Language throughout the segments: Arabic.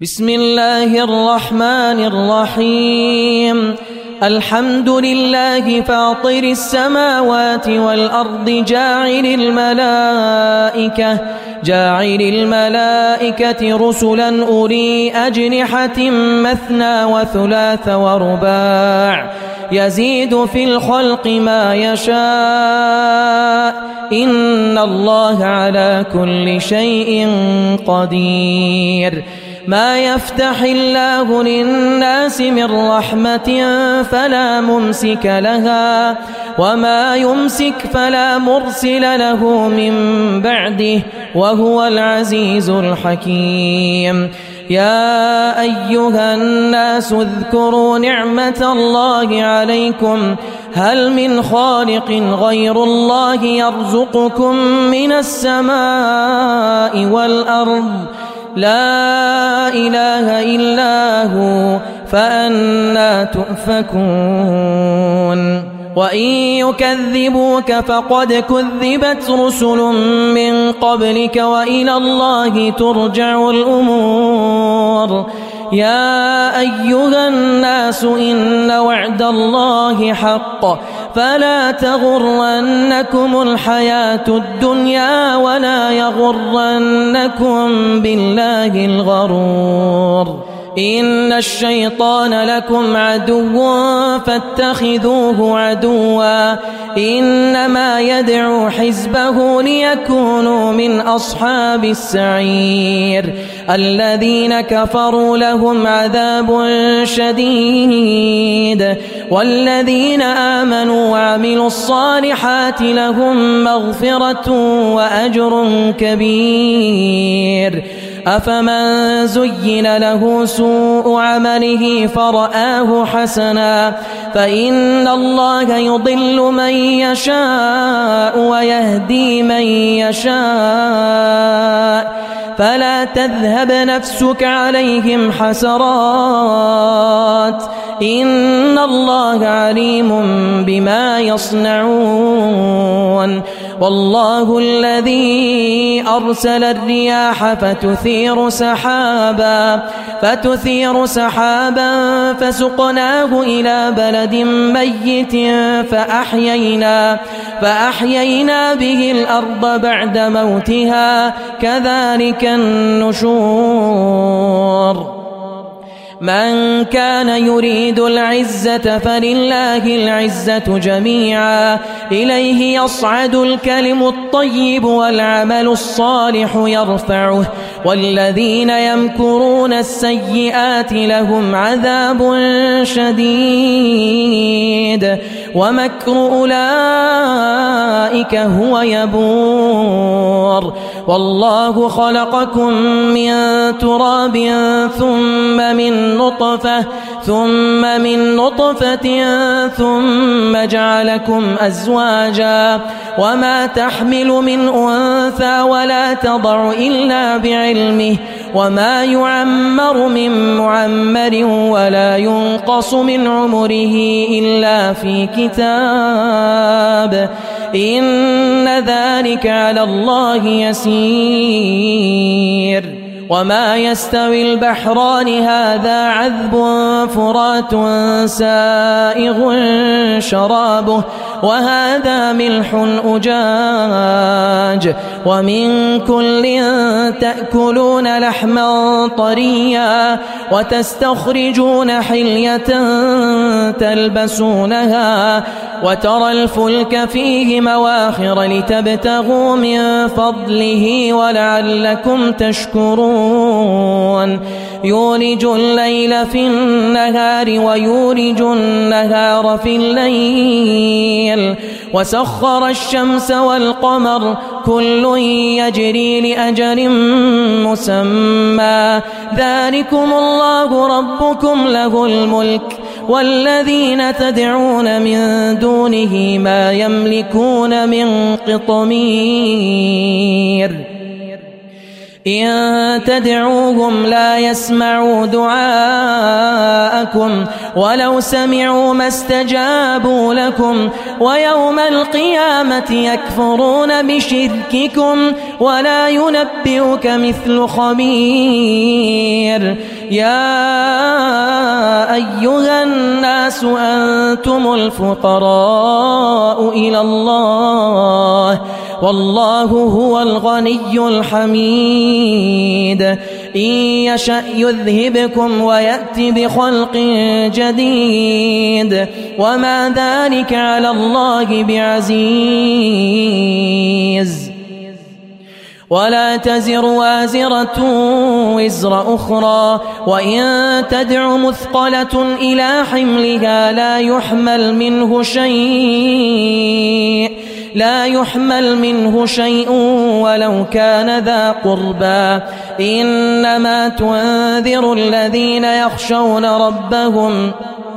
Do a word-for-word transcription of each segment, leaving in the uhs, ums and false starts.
بسم الله الرحمن الرحيم. الحمد لله فاطر السماوات والأرض جاعل الملائكة جاعل الملائكة رسلا أولي أجنحة مثنى وثلاث ورباع يزيد في الخلق ما يشاء إن الله على كل شيء قدير. ما يفتح الله للناس من رحمة فلا ممسك لها وما يمسك فلا مرسل له من بعده وهو العزيز الحكيم. يا أيها الناس اذكروا نعمة الله عليكم هل من خالق غير الله يرزقكم من السماء والأرض لا إله إلا هو فأنى تؤفكون. وإن يكذبوك فقد كذبت رسل من قبلك وإلى الله ترجع الأمور. يا أيها الناس إن وعد الله حق فلا تغرنكم الحياة الدنيا ولا يغرنكم بالله الغرور. إن الشيطان لكم عدو فاتخذوه عدوا إنما يدعو حزبه ليكونوا من أصحاب السعير. الذين كفروا لهم عذاب شديد والذين آمنوا وعملوا الصالحات لهم مغفرة وأجر كبير. أفمن زين له سوء عمله فرآه حسنا فإن الله يضل من يشاء ويهدي من يشاء فلا تذهب نفسك عليهم حسرات إن الله عليم بما يصنعون. والله الذي أرسل الرياح فتثير سحابا فتثير سحابا فسقناه إلى بلد ميت فأحيينا فأحيينا به الأرض بعد موتها كذلك النشور. من كان يريد العزة فلله العزة جميعا إليه يصعد الكلم الطيب والعمل الصالح يرفعه والذين يمكرون السيئات لهم عذاب شديد ومكر أولئك هو يبور. والله خلقكم من تراب ثم من نطفة ثم من نطفة ثم جعلكم أزواجا وما تحمل من أنثى ولا تضع إلا بعلمه وما يعمر من معمر ولا ينقص من عمره إلا في كتاب إن ذلك على الله يسير. وما يستوي البحران هذا عذب فرات سائغ شرابه وهذا ملح أجاج ومن كل تأكلون لحما طريا وتستخرجون حلية تلبسونها وترى الفلك فيه مواخر لتبتغوا من فضله ولعلكم تشكرون. يولج الليل في النهار ويولج النهار في الليل وسخر الشمس والقمر كل يجري لأجل مسمى ذلكم الله ربكم له الملك والذين تدعون من دونه ما يملكون من قطمير. إن تدعوهم لا يسمعوا دعاءكم ولو سمعوا ما استجابوا لكم ويوم القيامة يكفرون بشرككم ولا ينبئك مثل خبير. يا أيها الناس أنتم الفقراء إلى الله والله هو الغني الحميد. إن يشأ يذهبكم ويأتي بخلق جديد وما ذلك على الله بعزيز. ولا تزر وازرة وزر أخرى وإن تدع مثقلة إلى حملها لا يحمل منه شيء لا يحمل منه شيء ولو كان ذا قربى. إنما تنذر الذين يخشون ربهم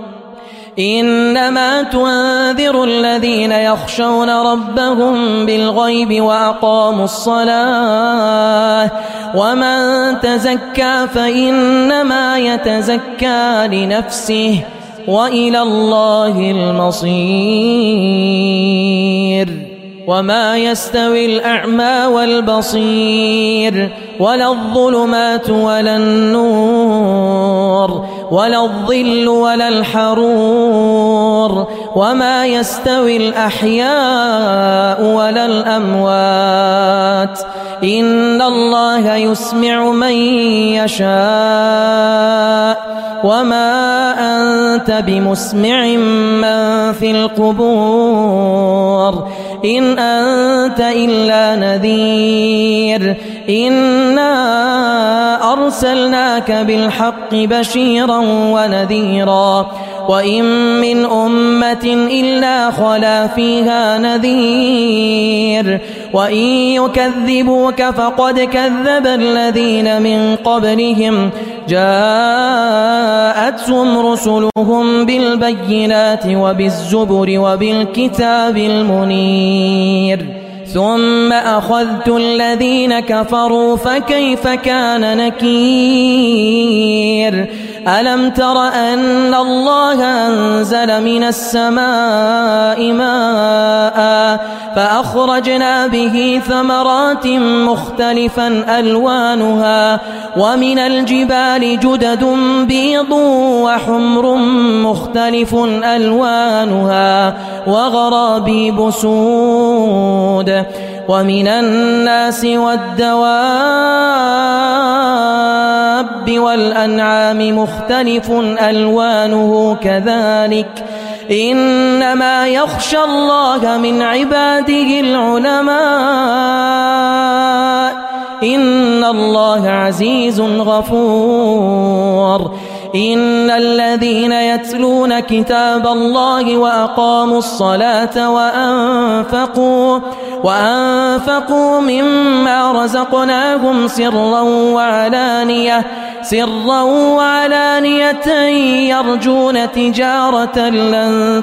إنما تنذر الذين يخشون ربهم بالغيب وأقاموا الصلاة ومن تزكى فإنما يتزكى لنفسه وإلى الله المصير. وما يستوي الأعمى والبصير ولا الظلمات ولا النور ولا الظل ولا الحرور وما يستوي الأحياء ولا الأموات. إن الله يسمع من يشاء وما أنت بمسمع من في القبور إن أنت إلا نذير. إنا أرسلناك بالحق بشيرا ونذيرا وإن من أمة إلا خلا فيها نذير وإن يكذبوك فقد كذب الذين من قبلهم جاءتهم رسلهم بالبينات وبالزبر وبالكتاب المنير ثم أخذت الذين كفروا فكيف كان نكير. ألم تر أن الله أنزل من السماء ماء فأخرجنا به ثمرات مختلفا ألوانها ومن الجبال جدد بيض وحمر مختلف ألوانها وغرابيب سود ومن الناس والدواب والأنعام مختلف ألوانه كذلك إنما يخشى الله من عباده العلماء إن الله عزيز غفور. إن الذين يتلون كتاب الله وأقاموا الصلاة وأنفقوا وأنفقوا مما رزقناهم سرا وعلانية سرا وعلانية يرجون تجارة لن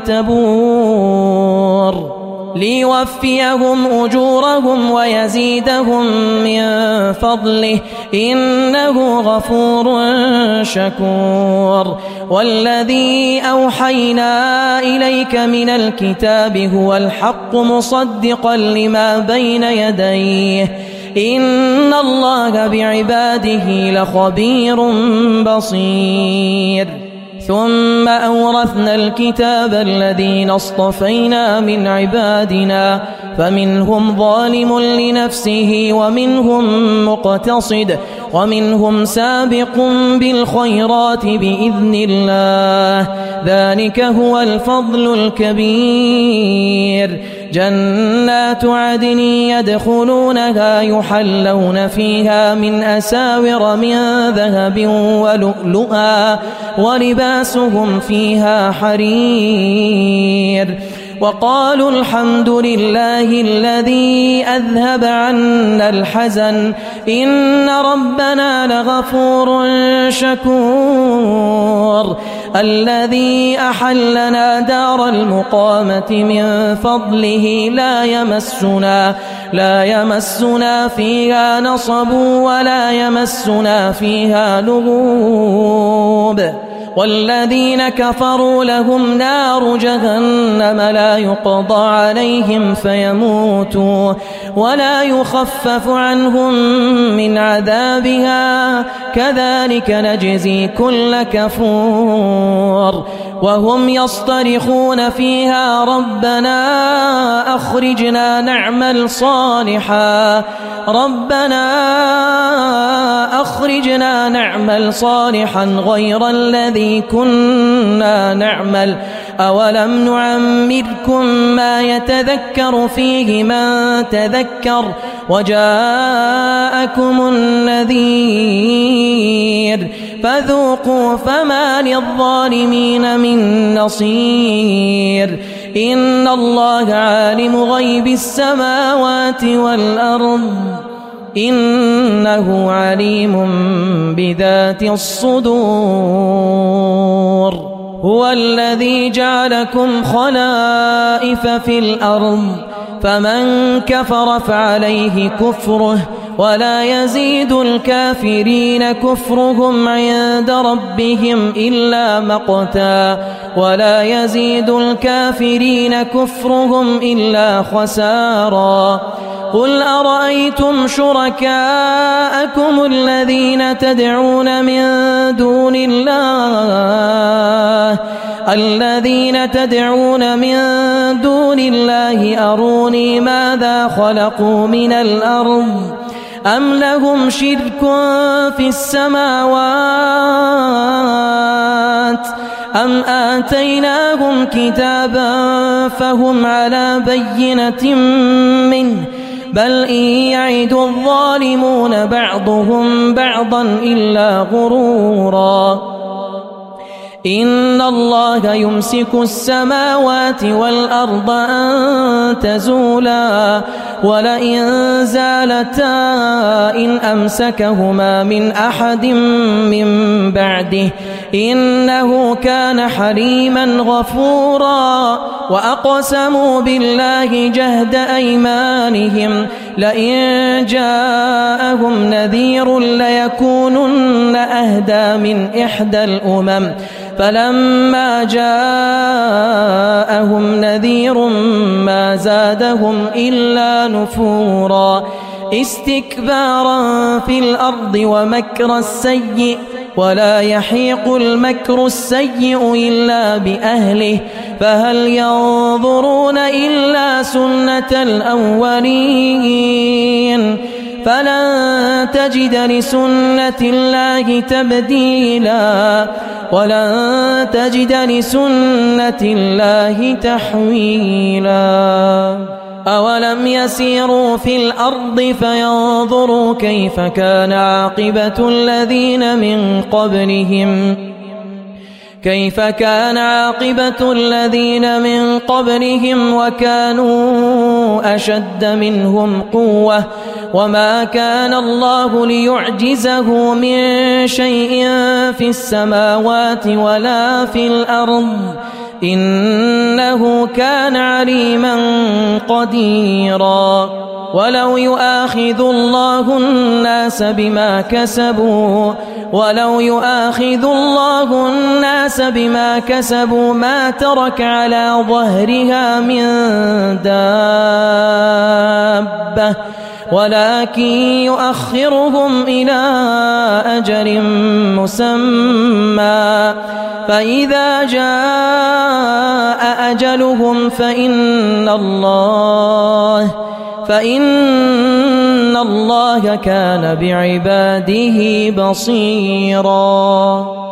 تبور ليوفيهم أجورهم ويزيدهم من فضله إنه غفور شكور. والذي أوحينا إليك من الكتاب هو الحق مصدقا لما بين يديه إن الله بعباده لخبير بصير. ثم أورثنا الكتاب الذين اصطفينا من عبادنا فمنهم ظالم لنفسه ومنهم مقتصد ومنهم سابق بالخيرات بإذن الله ذلك هو الفضل الكبير. جنات عدن يدخلونها يحلون فيها من أساور من ذهب ولؤلؤا ولباسهم فيها حرير وقالوا الحمد لله الذي أذهب عنا الحزن إن ربنا لغفور شكور الذي أحلنا دار المقامة من فضله لا يمسنا لا يمسنا فيها نصب ولا يمسنا فيها لغوب والذين كفروا لهم نار جهنم لا يقضى عليهم فيموتوا ولا يخفف عنهم من عذابها كذلك نجزي كل كفور وهم يصطرخون فيها ربنا أخرجنا نعمل صالحا ربنا أخرجنا نعمل صالحا غير الذي كنا نعمل أولم نعمركم ما يتذكر فيه من تذكر وجاءكم النذير فذوقوا فما للظالمين من نصير إن الله عالم غيب السماوات والأرض إنه عليم بذات الصدور هو الذي جعلكم خلائف في الأرض فمن كفر فعليه كفره ولا يزيد الكافرين كفرهم عند ربهم إلا مقتا ولا يزيد الكافرين كفرهم إلا خسارا قل أرأيتم شركاءكم الذين تدعون من دون الله الذين تدعون من دون الله أروني ماذا خلقوا من الأرض أم لهم شرك في السماوات أم آتيناهم كتابا فهم على بينة منه بل إن يعد الظالمون بعضهم بعضا إلا غرورا إن الله يمسك السماوات والأرض أن تزولا ولئن زالتا إن أمسكهما من أحد من بعده إنه كان حليما غفورا وأقسموا بالله جهد أيمانهم لئن جاءهم نذير ليكونن أهدى من إحدى الأمم فلما جاءهم نذير ما زادهم إلا نفورا استكبارا في الأرض ومكر السيء ولا يحيق المكر السيء إلا بأهله فهل ينظرون إلا سنة الأولين فلن تجد لسنة الله تبديلا ولن تجد لسنة الله تحويلا أولم يسيروا في الأرض فينظروا كيف كان عاقبة الذين من قبلهم كيف كان عاقبة الذين من قبلهم وكانوا أشد منهم قوة وما كان الله ليعجزه من شيء في السماوات ولا في الأرض إنه كان عليما قديرا ولو يؤاخذ الله الناس بما كسبوا ولو يؤاخذ الله الناس بما كسبوا ما ترك على ظهرها من دابة ولكن يؤخرهم إلى أجل مسمى فإذا جاء أجلهم فإن الله فإن الله كان بعباده بصيراً